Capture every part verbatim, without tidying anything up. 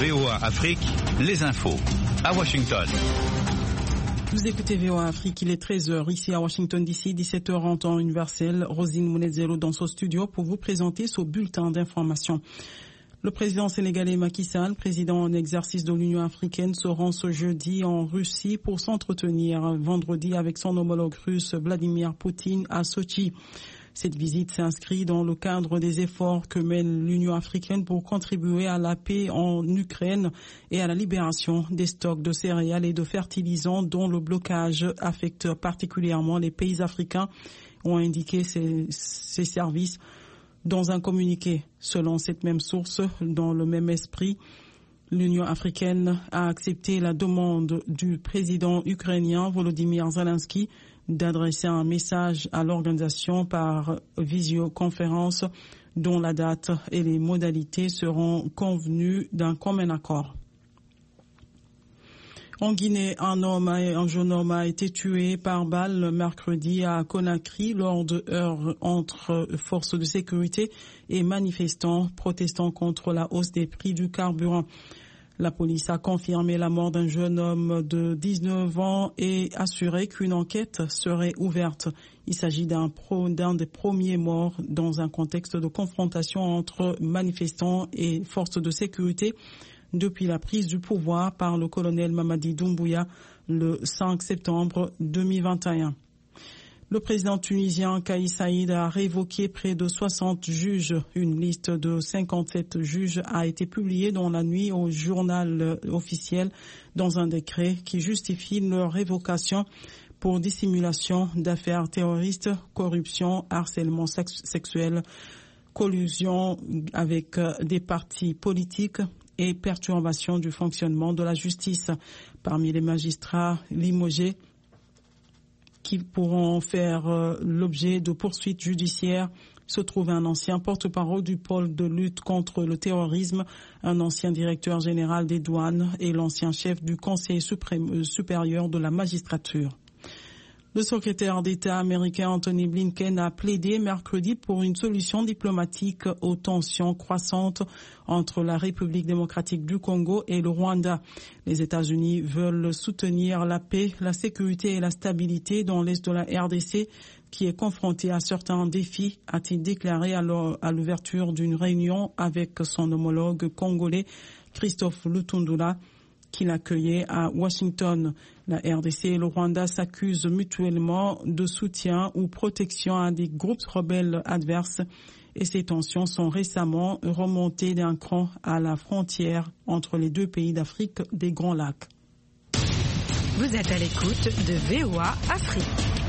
V O A Afrique, les infos à Washington. Vous écoutez V O A Afrique, il est treize heures ici à Washington D C, dix-sept heures en temps universel. Rosine Mounezelo dans son studio pour vous présenter ce bulletin d'information. Le président sénégalais Macky Sall, président en exercice de l'Union africaine, se rend ce jeudi en Russie pour s'entretenir vendredi avec son homologue russe Vladimir Poutine à Sochi. Cette visite s'inscrit dans le cadre des efforts que mène l'Union africaine pour contribuer à la paix en Ukraine et à la libération des stocks de céréales et de fertilisants dont le blocage affecte particulièrement les pays africains, ont indiqué ces, ces services dans un communiqué. Selon cette même source, dans le même esprit, l'Union africaine a accepté la demande du président ukrainien Volodymyr Zelensky d'adresser un message à l'organisation par visioconférence dont la date et les modalités seront convenues d'un commun accord. En Guinée, un homme, un jeune homme a été tué par balle mercredi à Conakry lors de heurts entre forces de sécurité et manifestants protestant contre la hausse des prix du carburant. La police a confirmé la mort d'un jeune homme de dix-neuf ans et assuré qu'une enquête serait ouverte. Il s'agit d'un, pro, d'un des premiers morts dans un contexte de confrontation entre manifestants et forces de sécurité depuis la prise du pouvoir par le colonel Mamadi Doumbouya le cinq septembre deux mille vingt et un. Le président tunisien Kais Saïed a révoqué près de soixante juges. Une liste de cinquante-sept juges a été publiée dans la nuit au journal officiel dans un décret qui justifie leur révocation pour dissimulation d'affaires terroristes, corruption, harcèlement sexuel, collusion avec des partis politiques et perturbation du fonctionnement de la justice. Parmi les magistrats limogés qui pourront faire euh, l'objet de poursuites judiciaires se trouve un ancien porte-parole du pôle de lutte contre le terrorisme, un ancien directeur général des douanes et l'ancien chef du Conseil suprême, euh, supérieur de la magistrature. Le secrétaire d'État américain Anthony Blinken a plaidé mercredi pour une solution diplomatique aux tensions croissantes entre la République démocratique du Congo et le Rwanda. Les États-Unis veulent soutenir la paix, la sécurité et la stabilité dans l'est de la R D C, qui est confronté à certains défis, a-t-il déclaré à l'ouverture d'une réunion avec son homologue congolais Christophe Lutundula, qu'il accueillait à Washington. La R D C et le Rwanda s'accusent mutuellement de soutien ou protection à des groupes rebelles adverses et ces tensions sont récemment remontées d'un cran à la frontière entre les deux pays d'Afrique des Grands Lacs. Vous êtes à l'écoute de V O A Afrique.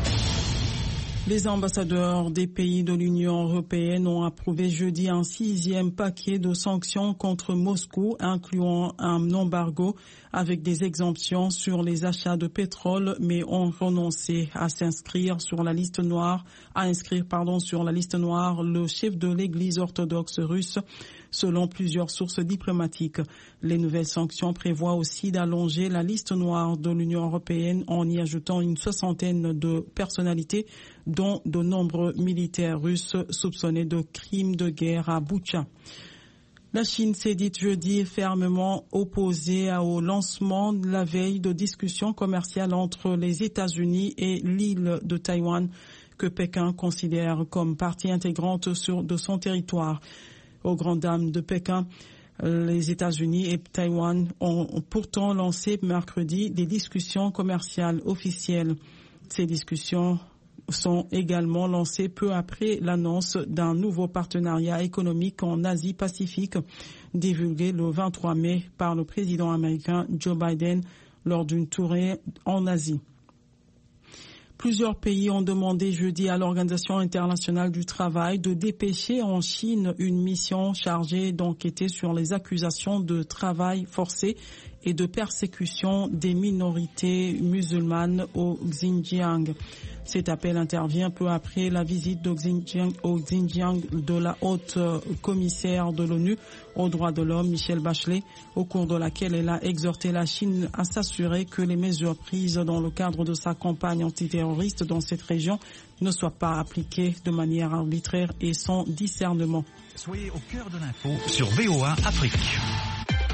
Les ambassadeurs des pays de l'Union européenne ont approuvé jeudi un sixième paquet de sanctions contre Moscou, incluant un embargo avec des exemptions sur les achats de pétrole, mais ont renoncé à s'inscrire sur la liste noire, à inscrire, pardon, sur la liste noire le chef de l'Église orthodoxe russe, selon plusieurs sources diplomatiques. Les nouvelles sanctions prévoient aussi d'allonger la liste noire de l'Union européenne en y ajoutant une soixantaine de personnalités, dont de nombreux militaires russes soupçonnés de crimes de guerre à Boutcha. La Chine s'est dite jeudi fermement opposée au lancement de la veille de discussions commerciales entre les États-Unis et l'île de Taïwan, que Pékin considère comme partie intégrante sur, de son territoire. Aux grandes dames de Pékin, les États-Unis et Taïwan ont pourtant lancé mercredi des discussions commerciales officielles. Ces discussions sont également lancées peu après l'annonce d'un nouveau partenariat économique en Asie-Pacifique divulgué le vingt-trois mai par le président américain Joe Biden lors d'une tournée en Asie. Plusieurs pays ont demandé jeudi à l'Organisation internationale du travail de dépêcher en Chine une mission chargée d'enquêter sur les accusations de travail forcé et de persécution des minorités musulmanes au Xinjiang. Cet appel intervient peu après la visite de Xinjiang, au Xinjiang de la haute commissaire de l'ONU aux droits de l'homme, Michelle Bachelet, au cours de laquelle elle a exhorté la Chine à s'assurer que les mesures prises dans le cadre de sa campagne antiterroriste dans cette région ne soient pas appliquées de manière arbitraire et sans discernement. Soyez au cœur de l'info sur V O A Afrique.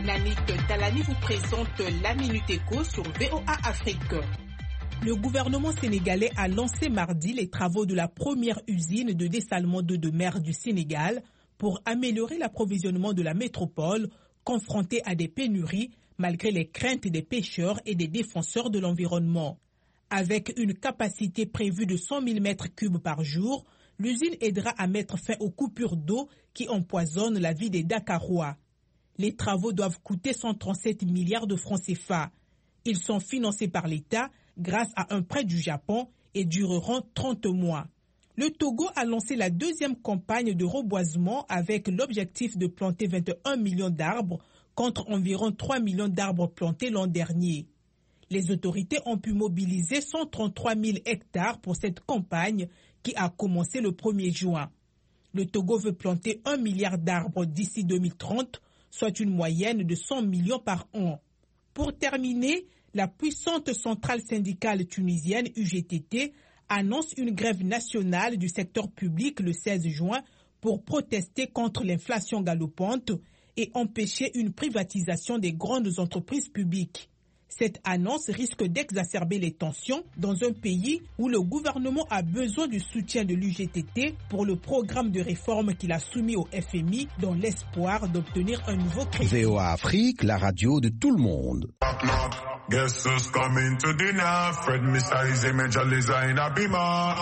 Nanik Talani vous présente la Minute Éco sur V O A Afrique. Le gouvernement sénégalais a lancé mardi les travaux de la première usine de dessalement d'eau de mer du Sénégal pour améliorer l'approvisionnement de la métropole confrontée à des pénuries malgré les craintes des pêcheurs et des défenseurs de l'environnement. Avec une capacité prévue de cent mille mètres cubes par jour, l'usine aidera à mettre fin aux coupures d'eau qui empoisonnent la vie des Dakarois. Les travaux doivent coûter cent trente-sept milliards de francs C F A. Ils sont financés par l'État grâce à un prêt du Japon et dureront trente mois. Le Togo a lancé la deuxième campagne de reboisement avec l'objectif de planter vingt et un millions d'arbres contre environ trois millions d'arbres plantés l'an dernier. Les autorités ont pu mobiliser cent trente-trois mille hectares pour cette campagne qui a commencé le premier juin. Le Togo veut planter un milliard d'arbres d'ici deux mille trente, soit une moyenne de cent millions par an. Pour terminer, la puissante centrale syndicale tunisienne U G T T annonce une grève nationale du secteur public le seize juin pour protester contre l'inflation galopante et empêcher une privatisation des grandes entreprises publiques. Cette annonce risque d'exacerber les tensions dans un pays où le gouvernement a besoin du soutien de l'U G T T pour le programme de réforme qu'il a soumis au F M I dans l'espoir d'obtenir un nouveau crédit. V O A Afrique, la radio de tout le monde. Guess who's coming to dinner? Fred Mister is a major designer beamer.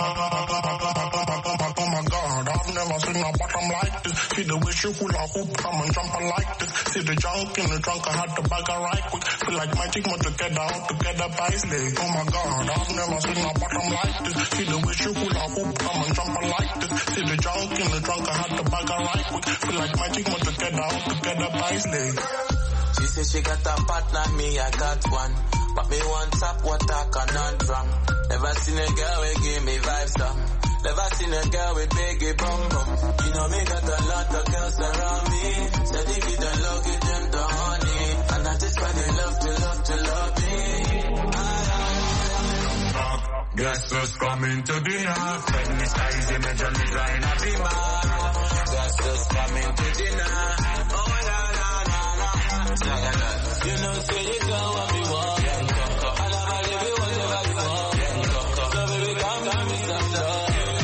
Oh my God, I've never seen a bottom like this. See the way she hula hoop, come and jump like this. See the junk in the trunk, I had to bag her right quick. Feel like magic, more together, all together by slave. Oh my God, I've never seen a bottom like this. See the way she hula hoop, come and jump like this. See the junk in the trunk, I had to bag her right quick. Feel like magic, more together, all together by slave. She said she got a partner, me I got one. But me want top water conundrum. Never seen a girl with give me vibes though. Never seen a girl with biggie bum bum. You know me got a lot of girls around me. Said if you don't love, give them the honey. And that is why they love to love to love me. Guess who's coming to dinner? Fred Mister is a major designer beamer. Guess who's coming to dinner? Oh la la la la. You know say you go what me want. And I'ma give you whatever you want. So baby come give me some love.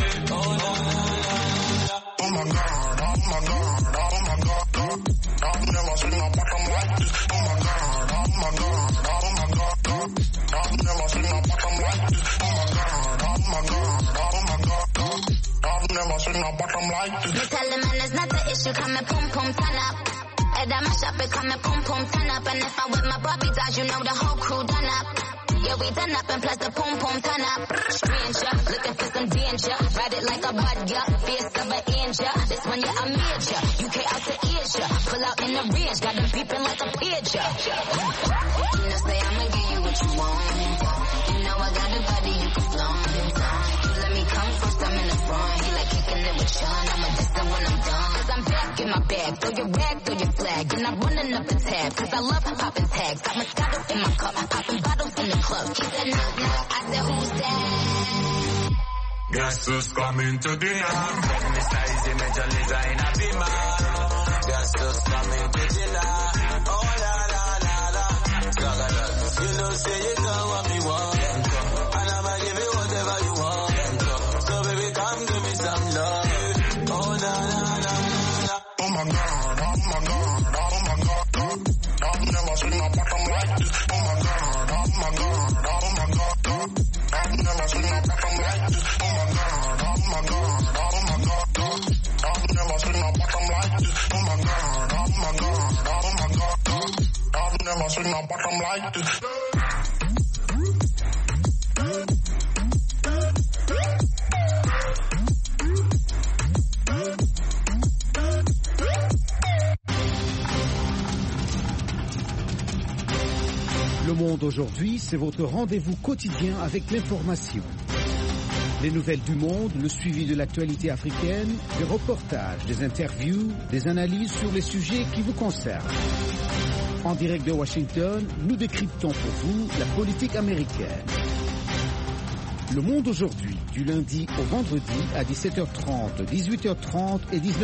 Oh my God, oh my God, oh my God, I've never seen a bottom like this. Oh my God, oh my God, oh my God, I've never seen a bottom like this. Oh my God, oh my God, oh my God, I've never seen a bottom like this. Me tell the man it's not the issue, come and pum pum turn up. Head on my shop, it come and pum pum turn up. And if I with my Bobby dolls, you know the whole crew done up. Yeah, we done up and plus the pum pum turn up. Stranger, looking for some danger. Ride it like a bud, yeah. Fierce of an angel. This one, yeah, I'm major. U K out to Asia. Pull out in the range. Got them beeping like a pigeon. You know, say I'ma give you what you want. You know I got a body you can flaunt. You let me come first, I'm in the front. He like kicking it with Sean. I'ma diss them when I'm done. Cause I'm back in my bag. Throw your rag, throw your flag. And I'm running up the tab. Cause I love popping tags. Got Moscato in my cup. Popping bottles in the club. He said knock knock. I said who's that? Guess who's coming to dinner? Fred Mister is a major designer beamer. Guess who's coming to dinner? Oh la la la la. You know say you got what me want. And I'ma give you whatever you want. So baby come give me some love. Oh la la la la. Oh my God, oh my God, oh my God, I've never seen a bottom like this. Oh my God, oh my God, oh my God, I've never seen a bottom like this. Oh my God, oh my God, oh my God, I've never seen a bottom like this. Oh my God, oh my God, oh my God, I've never seen a bottom like this. Le Monde aujourd'hui, c'est votre rendez-vous quotidien avec l'information. Les nouvelles du monde, le suivi de l'actualité africaine, des reportages, des interviews, des analyses sur les sujets qui vous concernent. En direct de Washington, nous décryptons pour vous la politique américaine. Le Monde aujourd'hui, du lundi au vendredi à dix-sept heures trente, dix-huit heures trente et dix-neuf heures trente.